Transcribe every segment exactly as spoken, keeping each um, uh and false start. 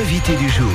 l'invité du jour.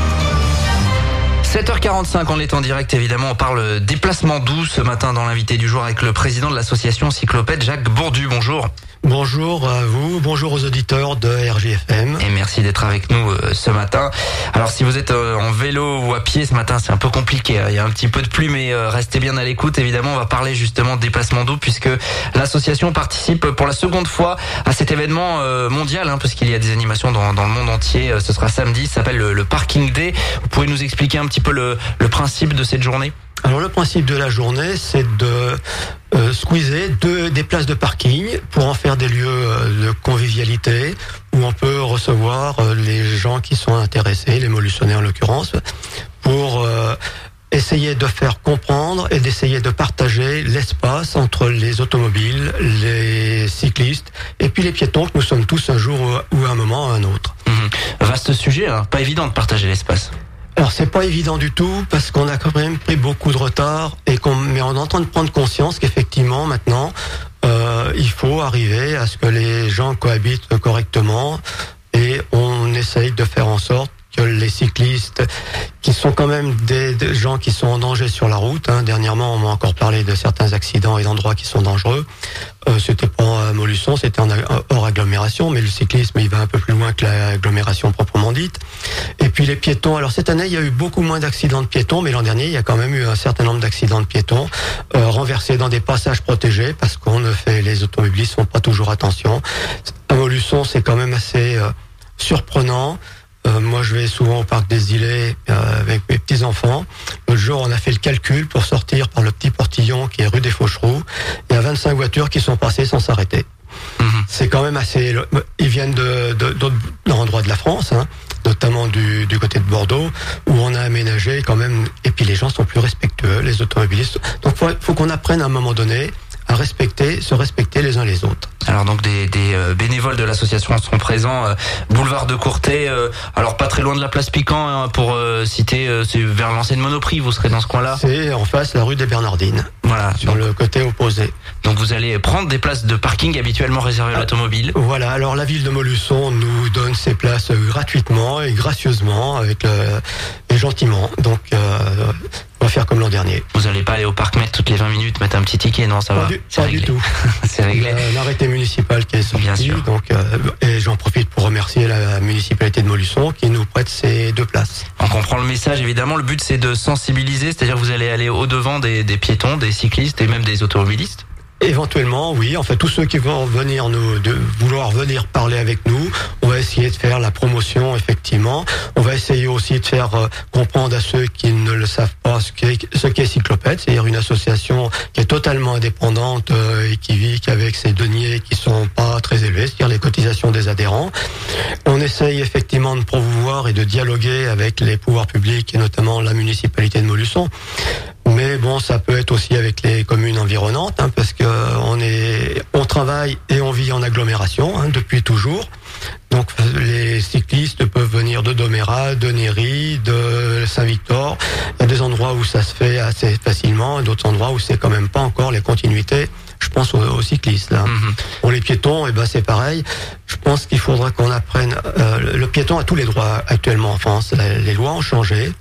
sept heures quarante-cinq, on est en direct évidemment, on parle déplacement doux ce matin dans l'invité du jour avec le président de l'association Cyclopède, Jacques Bourdu. Bonjour. Bonjour à vous, bonjour aux auditeurs de R J F M. Et merci d'être avec nous euh, ce matin. Alors si vous êtes euh, en vélo ou à pied ce matin, c'est un peu compliqué, hein. Il y a un petit peu de pluie, mais euh, restez bien à l'écoute. Évidemment, on va parler justement de déplacement doux puisque l'association participe pour la seconde fois à cet événement euh, mondial, hein, parce qu'il y a des animations dans, dans le monde entier. Ce sera samedi, ça s'appelle le, le Parking Day. Vous pouvez nous expliquer un petit peu le, le principe de cette journée ? Alors le principe de la journée, c'est de euh, squeezer deux, des places de parking pour en faire des lieux euh, de convivialité où on peut recevoir euh, les gens qui sont intéressés, les molussionnaires en l'occurrence, pour euh, essayer de faire comprendre et d'essayer de partager l'espace entre les automobiles, les cyclistes et puis les piétons que nous sommes tous un jour ou à un moment ou à un autre. Mmh. Vaste sujet, hein. Pas évident de partager l'espace. Alors c'est pas évident du tout parce qu'on a quand même pris beaucoup de retard et qu'on mais on est en train de prendre conscience qu'effectivement maintenant euh, il faut arriver à ce que les gens cohabitent correctement et on essaye de faire en sorte que les cyclistes qui sont quand même des, des gens qui sont en danger sur la route, hein, dernièrement on m'a encore parlé de certains accidents et d'endroits qui sont dangereux, euh, c'était pas à Molusson, c'était en hors agglomération, mais le cyclisme il va un peu plus loin que l'agglomération proprement dite. Et puis les piétons, alors cette année il y a eu beaucoup moins d'accidents de piétons, mais l'an dernier il y a quand même eu un certain nombre d'accidents de piétons euh, renversés dans des passages protégés parce qu'on ne fait, les automobilistes font pas toujours attention. À Molusson c'est quand même assez euh, surprenant. Euh, moi, je vais souvent au parc des Îlets euh, avec mes petits-enfants. L'autre jour, on a fait le calcul pour sortir par le petit portillon qui est rue des Faucheroux. Il y a vingt-cinq voitures qui sont passées sans s'arrêter. Mmh. C'est quand même assez... Ils viennent de, de, d'autres endroits de la France, hein, notamment du, du côté de Bordeaux, où on a aménagé quand même... Et puis les gens sont plus respectueux, les automobilistes. Donc, il faut, faut qu'on apprenne à un moment donné à respecter, se respecter les uns les autres. Alors donc des, des euh, bénévoles de l'association seront présents, euh, boulevard de Courtet, euh, alors pas très loin de la place Piquant, hein, pour euh, citer, euh, c'est vers l'ancienne Monoprix, vous serez dans ce coin-là ? C'est en face la rue des Bernardines, voilà, sur donc, le côté opposé. Donc vous allez prendre des places de parking habituellement réservées à l'automobile. Voilà, alors la ville de Molusson nous donne ces places gratuitement et gracieusement, avec le, et gentiment, donc euh, on va faire comme l'an dernier. Vous n'allez pas aller au parc mettre toutes les vingt minutes, mettre un petit ticket, non, ça pas va du, c'est Pas réglé. du tout. C'est réglé. L'arrêté municipal qui est sorti, bien sûr. Donc, euh, et j'en profite pour remercier la municipalité de Molusson qui nous prête ces deux places. On comprend le message, évidemment. Le but, c'est de sensibiliser, c'est-à-dire que vous allez aller au-devant des, des piétons, des cyclistes et même des automobilistes. Éventuellement, oui. En fait, tous ceux qui vont venir nous, de vouloir venir parler avec nous, on va essayer de faire la promotion, effectivement. On va essayer aussi de faire euh, comprendre à ceux qui ne le savent pas ce qu'est, ce qu'est Cyclopède, c'est-à-dire une association qui est totalement indépendante euh, et qui vit qu'avec ses deniers qui sont pas très élevés, c'est-à-dire les cotisations des adhérents. On essaye effectivement de promouvoir et de dialoguer avec les pouvoirs publics et notamment la municipalité de Molusson. Mais bon, ça peut être aussi avec les communes environnantes, hein, parce que on est, on travaille et on vit en agglomération hein, depuis toujours. Donc les cyclistes peuvent venir de Domérat, de Néry, de Saint-Victor. Il y a des endroits où ça se fait assez facilement, d'autres endroits où c'est quand même pas encore les continuités. Je pense aux, aux cyclistes là. Mm-hmm. Pour les piétons, et eh ben c'est pareil. Je pense qu'il faudra qu'on apprenne. Euh, le piéton a tous les droits actuellement en France. Les lois ont changé.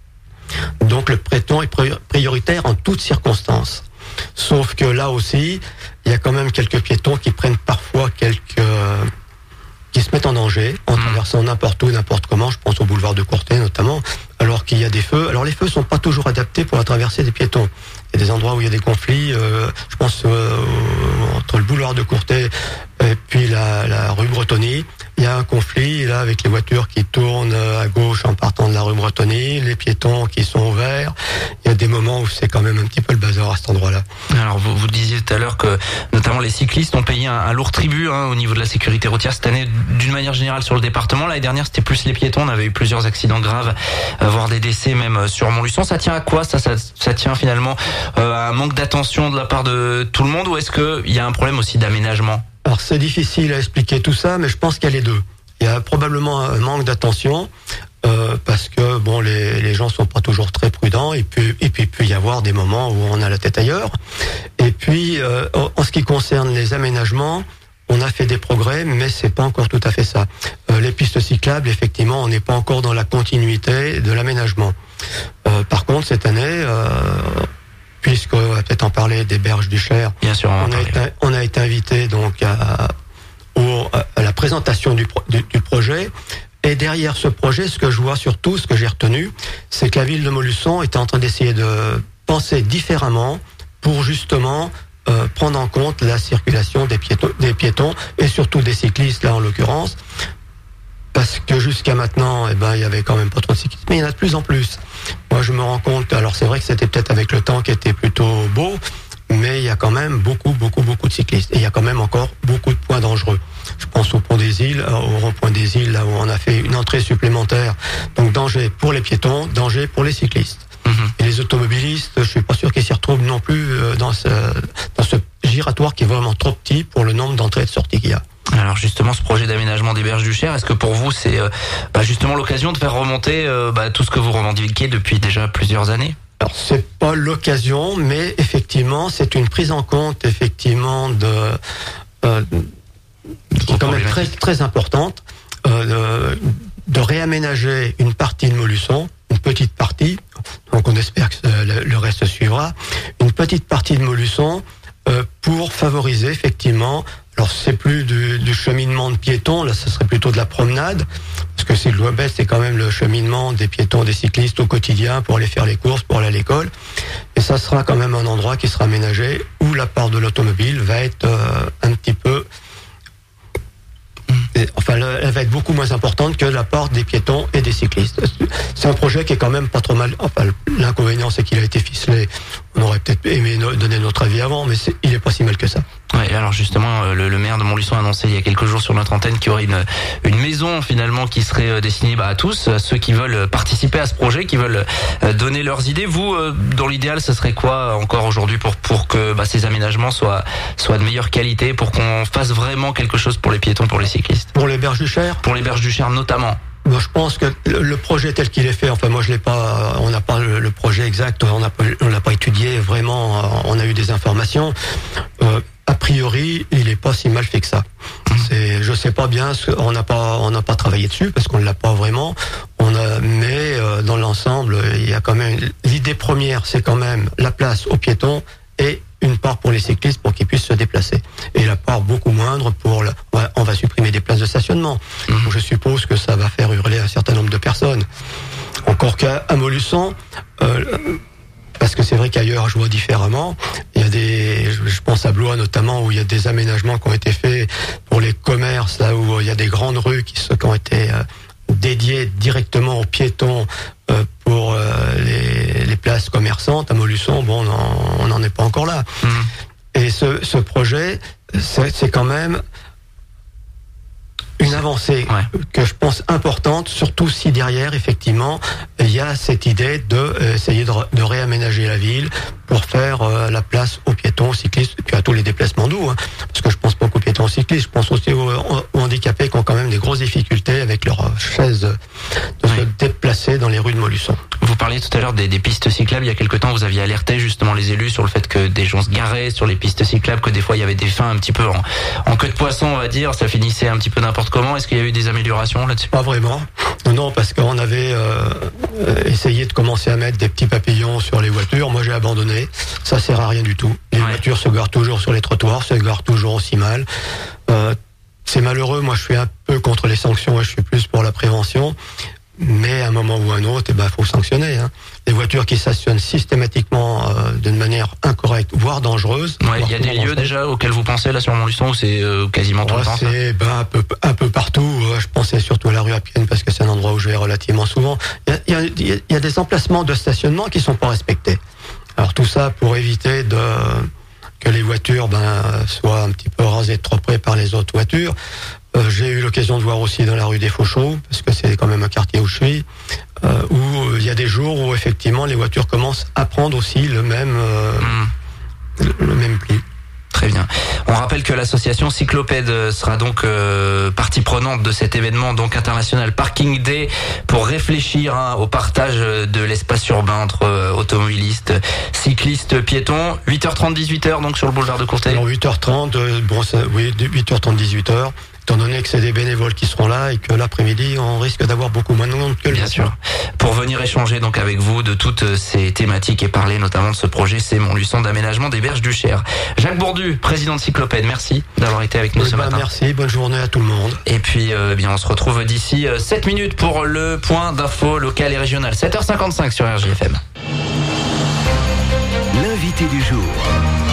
Donc le piéton est prioritaire en toutes circonstances. Sauf que là aussi, il y a quand même quelques piétons qui prennent parfois quelques... qui se mettent en danger en traversant n'importe où, n'importe comment. Je pense au boulevard de Courtet notamment, alors qu'il y a des feux. Alors les feux sont pas toujours adaptés pour la traversée des piétons. Il y a des endroits où il y a des conflits. Euh, je pense euh, entre le boulevard de Courtet et puis la, la rue Bretonnie. Il y a un conflit là avec les voitures qui tournent à gauche en partant de la rue Bretonnie, les piétons qui sont ouverts. Il y a des moments où c'est quand même un petit peu le bazar à cet endroit-là. Alors vous, vous disiez tout à l'heure que notamment les cyclistes ont payé un, un lourd tribut hein, au niveau de la sécurité routière cette année, d'une manière générale sur le département. L'année dernière c'était plus les piétons, on avait eu plusieurs accidents graves, euh, voire des décès même sur Montluçon. Ça tient à quoi ça, ça, ça tient finalement euh, à un manque d'attention de la part de tout le monde, ou est-ce qu'il y a un problème aussi d'aménagement ? Alors c'est difficile à expliquer tout ça, mais je pense qu'il y a les deux. Il y a probablement un manque d'attention euh, parce que bon, les, les gens sont pas toujours très prudents et puis et puis il peut y avoir des moments où on a la tête ailleurs. Et puis euh, en ce qui concerne les aménagements, on a fait des progrès, mais c'est pas encore tout à fait ça. Euh, les pistes cyclables, effectivement, on n'est pas encore dans la continuité de l'aménagement. Euh, par contre, cette année, euh, puisqu'on va peut-être en parler des Berges du Cher, bien sûr, on, on, a, été, on a été invité donc à, au, à la présentation du, du, du projet. Et derrière ce projet, ce que je vois surtout, ce que j'ai retenu, c'est que la ville de Montluçon est en train d'essayer de penser différemment pour justement euh, prendre en compte la circulation des piétons, des piétons et surtout des cyclistes, là en l'occurrence. Parce que jusqu'à maintenant, eh ben, il y avait quand même pas trop de cyclistes, mais il y en a de plus en plus. Moi, je me rends compte, alors c'est vrai que c'était peut-être avec le temps qui était plutôt beau, mais il y a quand même beaucoup, beaucoup, beaucoup de cyclistes. Et il y a quand même encore beaucoup de points dangereux. Je pense au pont des îles, au rond-point des îles, là où on a fait une entrée supplémentaire. Donc danger pour les piétons, danger pour les cyclistes. Mmh. Et les automobilistes, je suis pas sûr qu'ils s'y retrouvent non plus dans ce, dans ce giratoire qui est vraiment trop petit pour le nombre d'entrées et de sorties qu'il y a. Alors justement, ce projet d'aménagement des Berges du Cher, est-ce que pour vous c'est euh, bah, justement l'occasion de faire remonter euh, bah, tout ce que vous revendiquez depuis déjà plusieurs années ? Alors c'est pas l'occasion, mais effectivement c'est une prise en compte effectivement de euh, qui est quand même très très importante euh, de, de réaménager une partie de Montluçon, une petite partie, donc on espère que le, le reste suivra, une petite partie de Montluçon euh, pour favoriser effectivement. Alors c'est plus du, du cheminement de piétons, là ce serait plutôt de la promenade, parce que c'est le Loibet, c'est quand même le cheminement des piétons, des cyclistes au quotidien pour aller faire les courses, pour aller à l'école. Et ça sera quand même un endroit qui sera aménagé où la part de l'automobile va être euh, un petit peu... Et, enfin, elle va être beaucoup moins importante que la part des piétons et des cyclistes. C'est un projet qui est quand même pas trop mal. Enfin, l'inconvénient, c'est qu'il a été ficelé. On aurait peut-être aimé no- donner notre avis avant, mais c'est, il est pas si mal que ça. Ouais, alors justement, le, le maire de Montluçon a annoncé il y a quelques jours sur notre antenne qu'il y aurait une, une maison finalement qui serait destinée bah, à tous, à ceux qui veulent participer à ce projet, qui veulent donner leurs idées. Vous, dans l'idéal, ce serait quoi encore aujourd'hui pour pour que bah, ces aménagements soient soient de meilleure qualité, pour qu'on fasse vraiment quelque chose pour les piétons, pour les cyclistes? Pour les Berges du Cher. Pour les Berges du Cher notamment. Moi, je pense que le projet tel qu'il est fait, enfin moi je l'ai pas, on n'a pas le, le projet exact, on n'a pas, on l'a pas étudié vraiment, on a eu des informations. Euh, a priori, il est pas si mal fait que ça. C'est, je sais pas bien, on n'a pas, on n'a pas travaillé dessus parce qu'on l'a pas vraiment. On a, mais euh, dans l'ensemble, il y a quand même l'idée première, c'est quand même la place aux piétons et une part pour les cyclistes pour qu'ils puissent se déplacer. Et la part beaucoup moindre pour... Le, on va supprimer des places de stationnement. Mmh. Donc je suppose que ça va faire hurler un certain nombre de personnes. Encore qu'à à Montluçon, euh, parce que c'est vrai qu'ailleurs je vois différemment, il y a des... Je pense à Blois notamment, où il y a des aménagements qui ont été faits pour les commerces, là où il y a des grandes rues qui, qui ont été... Euh, dédié directement aux piétons euh, pour euh, les, les places commerçantes. À Montluçon, bon, on n'en est pas encore là. Mmh. Et ce, ce projet, c'est, c'est quand même une avancée ouais. que je pense importante, surtout si derrière, effectivement, il y a cette idée de euh, essayer de, de réaménager la ville pour faire euh, la place aux piétons, aux cyclistes, et puis à tous les déplacements doux. Hein, parce que je pense pas qu'aux piétons, aux cyclistes, je pense aussi aux, aux handicapés qui ont quand même des grosses difficultés avec leur chaise de ouais. se déplacer dans les rues de Montluçon. Vous parliez tout à l'heure des, des pistes cyclables. Il y a quelque temps, vous aviez alerté justement les élus sur le fait que des gens se garaient sur les pistes cyclables, que des fois il y avait des fins un petit peu en, en queue de poisson, on va dire. Ça finissait un petit peu n'importe comment. Est-ce qu'il y a eu des améliorations là-dessus? Pas vraiment. Non, non, parce qu'on avait euh, essayé de commencer à mettre des petits papillons sur les voitures. Moi, j'ai abandonné. Ça sert à rien du tout. Les ouais. voitures se garent toujours sur les trottoirs, se garent toujours aussi mal. Euh, c'est malheureux. Moi, je suis un peu contre les sanctions et je suis plus pour la prévention. Mais à un moment ou à un autre, eh ben, faut sanctionner. Hein. Les voitures qui stationnent systématiquement euh, d'une manière incorrecte, voire dangereuse. Ouais, il y a des lieux déjà auxquels vous pensez là sur Montluçon où c'est euh, quasiment tout ouais, le temps. C'est ben, un peu un peu partout. Je pensais surtout à la rue Appienne parce que c'est un endroit où je vais relativement souvent. Il y a, il y a, il y a des emplacements de stationnement qui sont pas respectés. Alors tout ça pour éviter de que les voitures ben soient un petit peu rasées de trop près par les autres voitures. Euh, j'ai eu l'occasion de voir aussi dans la rue des Fauchaux, parce que c'est quand même un quartier où je suis, euh, où il euh, y a des jours où effectivement les voitures commencent à prendre aussi le même euh, mmh. le, le même pli. Très bien. On rappelle que l'association Cyclopède sera donc euh, partie prenante de cet événement donc international Parking Day pour réfléchir hein, au partage de l'espace urbain entre euh, automobilistes, cyclistes, piétons. huit heures trente, dix-huit heures donc sur le boulevard de Courtrai. Alors huit heures trente, euh, bon, ça, oui, huit heures trente, dix-huit heures. Étant donné que c'est des bénévoles qui seront là et que l'après-midi, on risque d'avoir beaucoup moins de monde que le Bien sûr. Pour venir échanger donc avec vous de toutes ces thématiques et parler notamment de ce projet C'est Montluçon d'aménagement des berges du Cher. Jacques Bourdu, président de Cyclopède, merci d'avoir été avec nous oui, ce bah, matin. Merci, bonne journée à tout le monde. Et puis, euh, bien, on se retrouve d'ici euh, sept minutes pour le point d'info local et régional. sept heures cinquante-cinq sur R J F M. L'invité du jour.